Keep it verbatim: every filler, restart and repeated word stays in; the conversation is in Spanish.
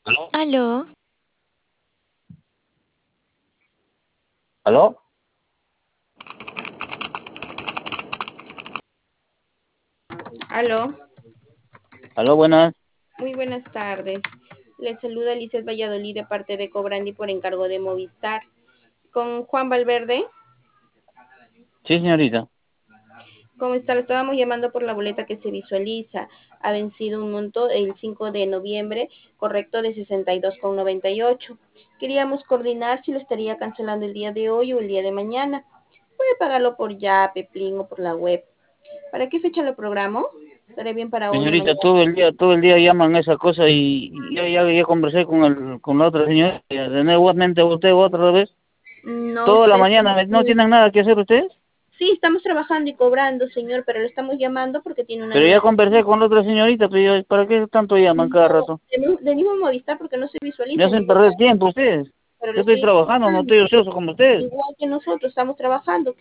¿Aló? Aló, ¿Aló? Aló, ¿Aló? Buenas. muy buenas tardes. Les saluda Lizeth Valladolid de parte de Cobrandi por encargo de Movistar. Con Juan Valverde, Sí, señorita. ¿cómo está? Le estábamos llamando por la boleta que se visualiza. Ha vencido un monto el cinco de noviembre, correcto, de sesenta y dos con noventa y ocho. Queríamos coordinar si lo estaría cancelando el día de hoy o el día de mañana. Puede pagarlo por Yape, Plin o por la web. ¿Para qué fecha lo programo? ¿Estaré bien para hoy o Señorita, mañana? todo el día, todo el día llaman esa cosa y, y ya, ya, ya conversé con el, con la otra señora. De nuevamente usted otra vez. No Toda la sé mañana, ¿me- ¿no si... tienen nada que hacer ustedes? Sí, estamos trabajando y cobrando, señor, pero le estamos llamando porque tiene una Pero ya línea. conversé con la otra señorita, pero yo, ¿para qué tanto llaman cada No, rato? de mi- del mismo Movistar porque no se Me visualiza en hacen ningún perder lado, tiempo ustedes. pero Yo le estoy estoy trabajando, no explicando. estoy ocioso como ustedes. Igual que nosotros estamos trabajando.